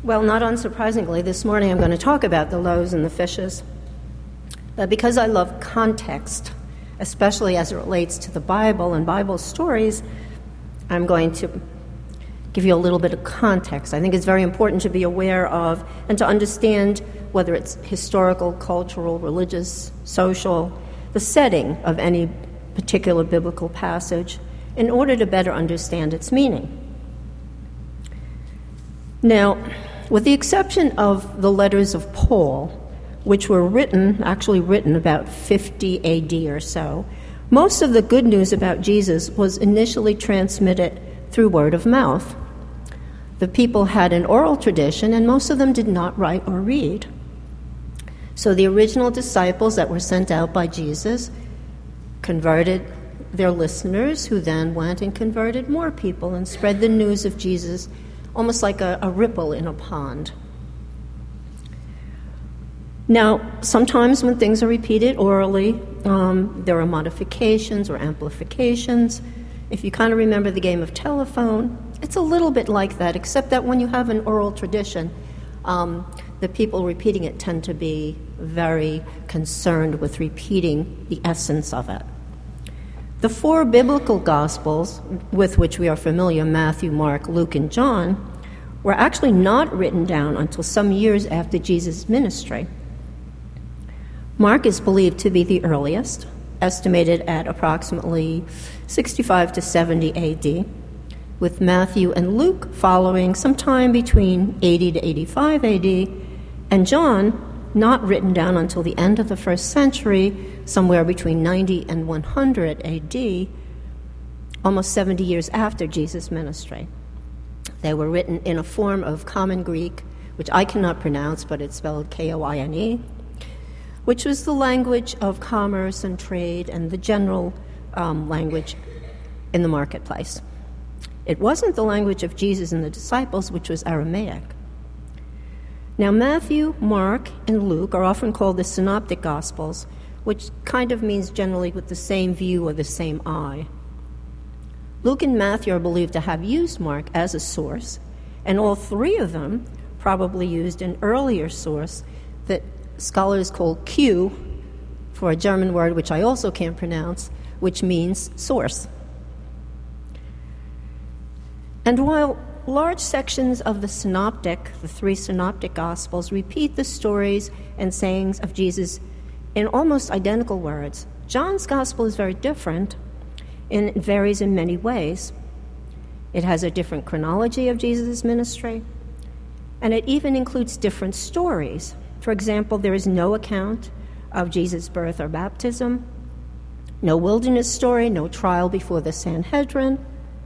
Well, not unsurprisingly, this morning I'm going to talk about the loaves and the fishes. Because I love context, especially as it relates to the Bible and Bible stories, I'm going to give you a little bit of context. I think it's very important to be aware of and to understand whether it's historical, cultural, religious, social, the setting of any particular biblical passage in order to better understand its meaning. Now, with the exception of the letters of Paul, which were actually written about 50 AD or so, most of the good news about Jesus was initially transmitted through word of mouth. The people had an oral tradition, and most of them did not write or read. So the original disciples that were sent out by Jesus converted their listeners, who then went and converted more people and spread the news of Jesus almost like a ripple in a pond. Now, sometimes when things are repeated orally, there are modifications or amplifications. If you kind of remember the game of telephone, it's a little bit like that, except that when you have an oral tradition, the people repeating it tend to be very concerned with repeating the essence of it. The four biblical Gospels with which we are familiar, Matthew, Mark, Luke, and John, were actually not written down until some years after Jesus' ministry. Mark is believed to be the earliest, estimated at approximately 65 to 70 AD, with Matthew and Luke following sometime between 80 to 85 AD, and John not written down until the end of the first century, somewhere between 90 and 100 AD, almost 70 years after Jesus' ministry. They were written in a form of Common Greek, which I cannot pronounce, but it's spelled Koine, which was the language of commerce and trade and the general language in the marketplace. It wasn't the language of Jesus and the disciples, which was Aramaic. Now, Matthew, Mark, and Luke are often called the Synoptic Gospels, which kind of means generally with the same view or the same eye. Luke and Matthew are believed to have used Mark as a source, and all three of them probably used an earlier source that scholars call Q, for a German word which I also can't pronounce, which means source. And while large sections of the three synoptic Gospels, repeat the stories and sayings of Jesus in almost identical words, John's Gospel is very different, and it varies in many ways. It has a different chronology of Jesus' ministry, and it even includes different stories. For example, there is no account of Jesus' birth or baptism, no wilderness story, no trial before the Sanhedrin.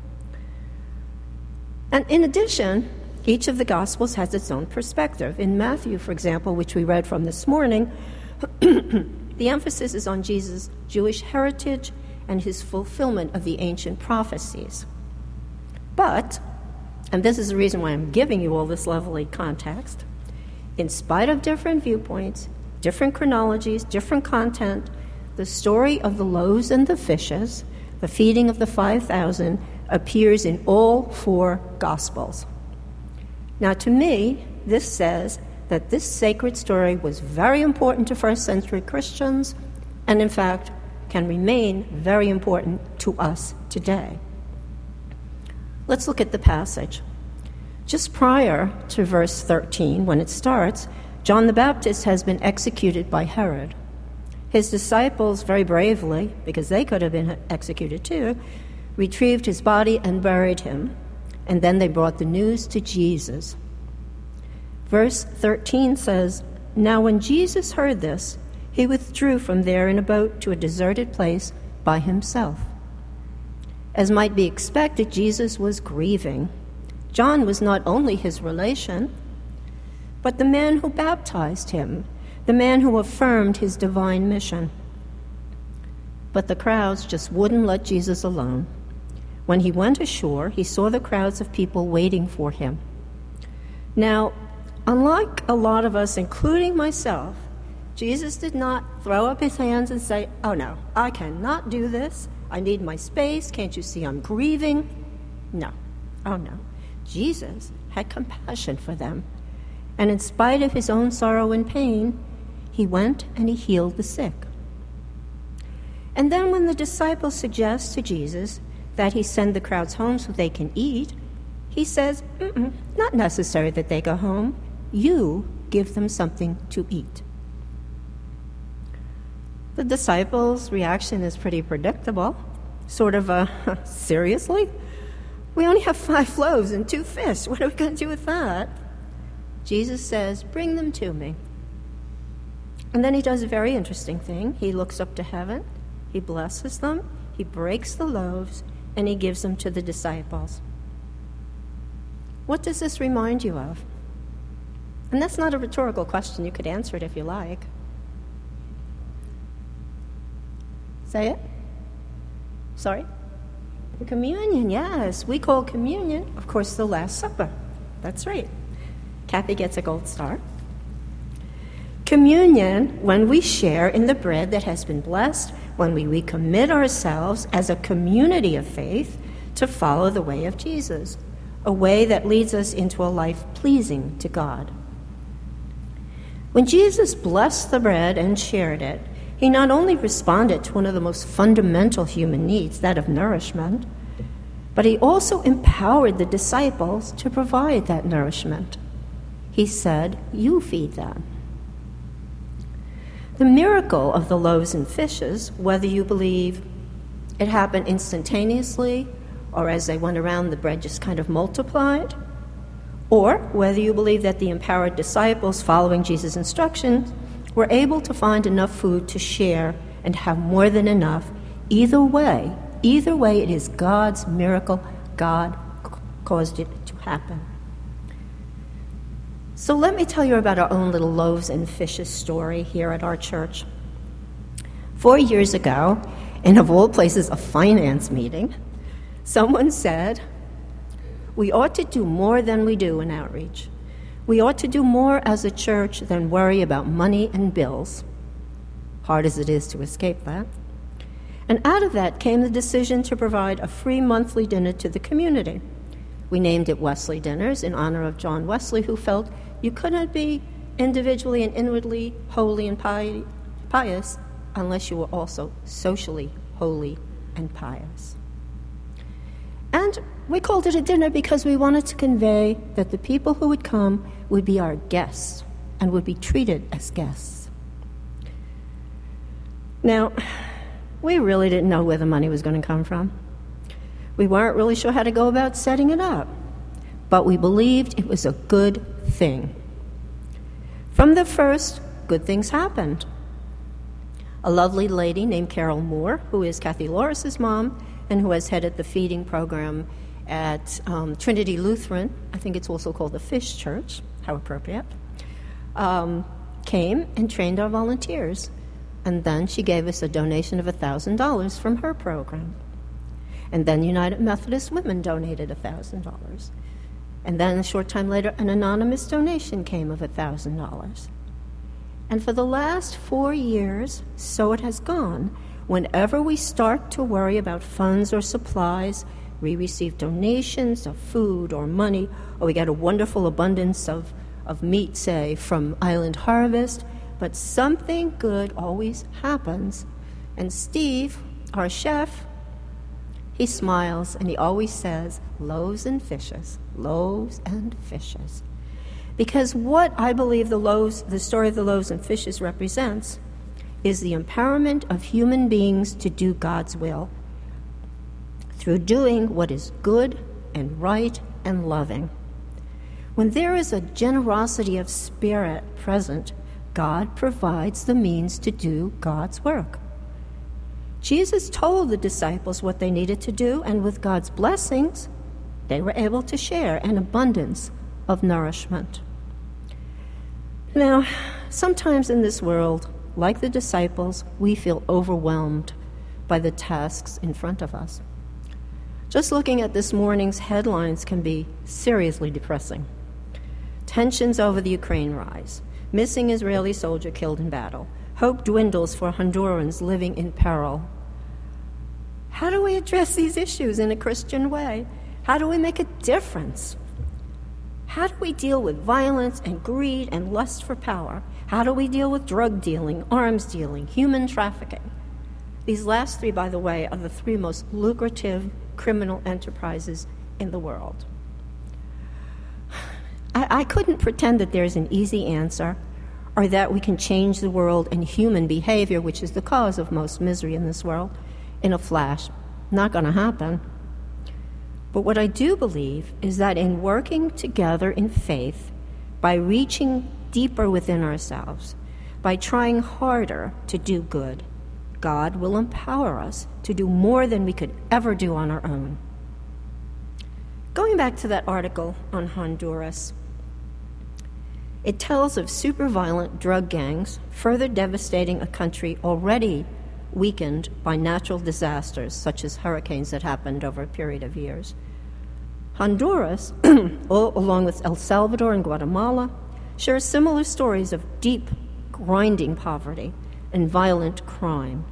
And in addition, each of the Gospels has its own perspective. In Matthew, for example, which we read from this morning, the emphasis is on Jesus' Jewish heritage and his fulfillment of the ancient prophecies. But, and this is the reason why I'm giving you all this lovely context, in spite of different viewpoints, different chronologies, different content, the story of the loaves and the fishes, the feeding of the 5,000, appears in all four Gospels. Now, to me, this says that this sacred story was very important to first century Christians, and in fact, can remain very important to us today. Let's look at the passage. Just prior to verse 13, when it starts, John the Baptist has been executed by Herod. His disciples very bravely, because they could have been executed too, retrieved his body and buried him, and then they brought the news to Jesus. Verse 13 says, "Now when Jesus heard this, he withdrew from there in a boat to a deserted place by himself." As might be expected, Jesus was grieving. John was not only his relation, but the man who baptized him, the man who affirmed his divine mission. But the crowds just wouldn't let Jesus alone. When he went ashore, he saw the crowds of people waiting for him. Now, unlike a lot of us, including myself, Jesus did not throw up his hands and say, "Oh no, I cannot do this. I need my space. Can't you see I'm grieving?" No. Oh no. Jesus had compassion for them, And in spite of his own sorrow and pain, he went and he healed the sick. And then when the disciples suggest to Jesus that he send the crowds home so they can eat, he says, not necessary that they go home. You give them something to eat. The disciples' reaction is pretty predictable. Sort of seriously? We only have 5 loaves and 2 fish. What are we going to do with that? Jesus says, bring them to me. And then he does a very interesting thing. He looks up to heaven, he blesses them, he breaks the loaves, and he gives them to the disciples. What does this remind you of? And that's not a rhetorical question. You could answer it if you like. Say it. Sorry? Communion, yes. We call communion, of course, the Last Supper. That's right. Kathy gets a gold star. Communion, when we share in the bread that has been blessed, when we recommit ourselves as a community of faith to follow the way of Jesus, a way that leads us into a life pleasing to God. When Jesus blessed the bread and shared it, he not only responded to one of the most fundamental human needs, that of nourishment, but he also empowered the disciples to provide that nourishment. He said, you feed them. The miracle of the loaves and fishes, whether you believe it happened instantaneously or as they went around the bread just kind of multiplied, or whether you believe that the empowered disciples following Jesus' instructions were able to find enough food to share and have more than enough, either way, it is God's miracle. God caused it to happen. So let me tell you about our own little loaves and fishes story here at our church. 4 years ago, in of all places a finance meeting, someone said, we ought to do more than we do in outreach. We ought to do more as a church than worry about money and bills, hard as it is to escape that. And out of that came the decision to provide a free monthly dinner to the community. We named it Wesley Dinners in honor of John Wesley, who felt you couldn't be individually and inwardly holy and pious unless you were also socially holy and pious. And we called it a dinner because we wanted to convey that the people who would come would be our guests and would be treated as guests. Now, we really didn't know where the money was going to come from. We weren't really sure how to go about setting it up, but we believed it was a good thing. From the first, good things happened. A lovely lady named Carol Moore, who is Kathy Loris's mom and who has headed the feeding program at Trinity Lutheran, I think it's also called the Fish Church, how appropriate, came and trained our volunteers. And then she gave us a donation of $1,000 from her program. And then United Methodist Women donated $1,000. And then a short time later, an anonymous donation came of $1,000. And for the last 4 years, so it has gone. Whenever we start to worry about funds or supplies, we receive donations of food or money, or we get a wonderful abundance of meat, say, from Island Harvest, but something good always happens. And Steve, our chef, he smiles and he always says, loaves and fishes, loaves and fishes. Because what I believe the story of the loaves and fishes represents is the empowerment of human beings to do God's will through doing what is good and right and loving. When there is a generosity of spirit present, God provides the means to do God's work. Jesus told the disciples what they needed to do, and with God's blessings, they were able to share an abundance of nourishment. Now, sometimes in this world, like the disciples, we feel overwhelmed by the tasks in front of us. Just looking at this morning's headlines can be seriously depressing. Tensions over the Ukraine rise. Missing Israeli soldier killed in battle. Hope dwindles for Hondurans living in peril. How do we address these issues in a Christian way? How do we make a difference? How do we deal with violence and greed and lust for power? How do we deal with drug dealing, arms dealing, human trafficking? These last three, by the way, are the three most lucrative criminal enterprises in the world. I couldn't pretend that there's an easy answer or that we can change the world and human behavior, which is the cause of most misery in this world, in a flash. Not going to happen. But what I do believe is that in working together in faith, by reaching deeper within ourselves, by trying harder to do good, God will empower us to do more than we could ever do on our own. Going back to that article on Honduras, it tells of super violent drug gangs further devastating a country already weakened by natural disasters such as hurricanes that happened over a period of years. Honduras, along with El Salvador and Guatemala, share similar stories of deep, grinding poverty and violent crime.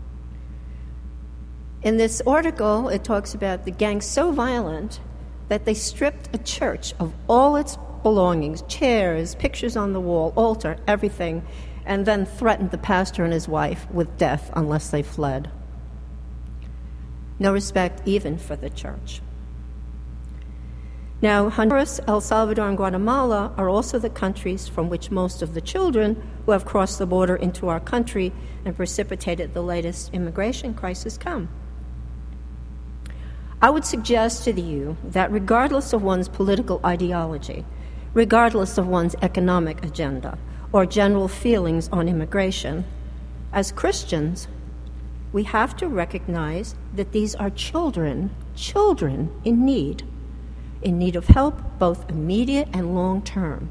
In this article, it talks about the gangs so violent that they stripped a church of all its belongings, chairs, pictures on the wall, altar, everything, and then threatened the pastor and his wife with death unless they fled. No respect even for the church. Now, Honduras, El Salvador, and Guatemala are also the countries from which most of the children who have crossed the border into our country and precipitated the latest immigration crisis come. I would suggest to you that regardless of one's political ideology, regardless of one's economic agenda, or general feelings on immigration, as Christians, we have to recognize that these are children in need of help, both immediate and long-term.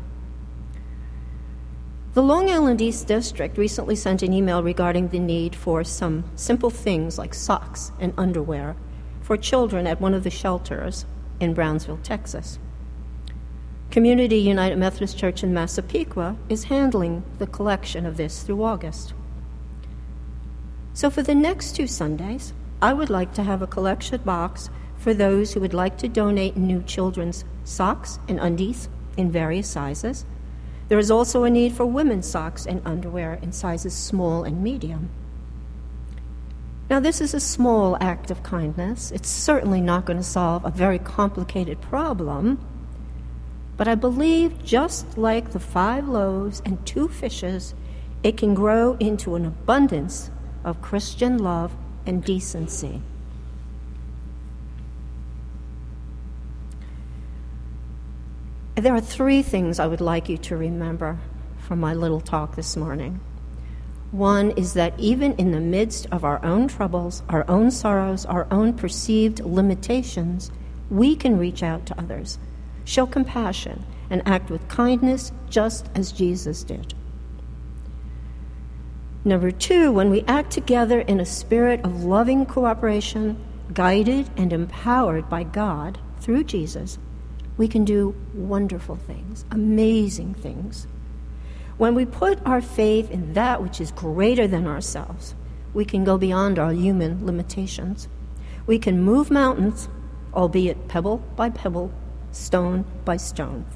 The Long Island East District recently sent an email regarding the need for some simple things like socks and underwear for children at one of the shelters in Brownsville, Texas. Community United Methodist Church in Massapequa is handling the collection of this through August. So for the next 2 Sundays, I would like to have a collection box for those who would like to donate new children's socks and undies in various sizes. There is also a need for women's socks and underwear in sizes small and medium. Now, this is a small act of kindness. It's certainly not going to solve a very complicated problem, but I believe just like the 5 loaves and 2 fishes, it can grow into an abundance of Christian love and decency. There are 3 things I would like you to remember from my little talk this morning. One is that even in the midst of our own troubles, our own sorrows, our own perceived limitations, we can reach out to others, show compassion, and act with kindness just as Jesus did. Number 2, when we act together in a spirit of loving cooperation, guided and empowered by God through Jesus, we can do wonderful things, amazing things. When we put our faith in that which is greater than ourselves, we can go beyond our human limitations. We can move mountains, albeit pebble by pebble, stone by stone.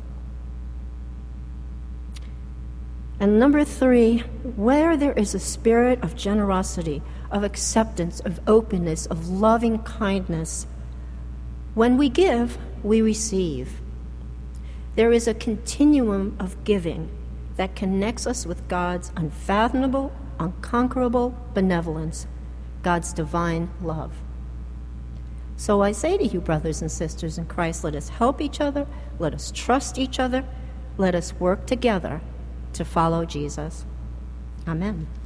And number 3, where there is a spirit of generosity, of acceptance, of openness, of loving kindness, when we give, we receive. There is a continuum of giving that connects us with God's unfathomable, unconquerable benevolence, God's divine love. So I say to you, brothers and sisters in Christ, let us help each other, let us trust each other, let us work together to follow Jesus. Amen.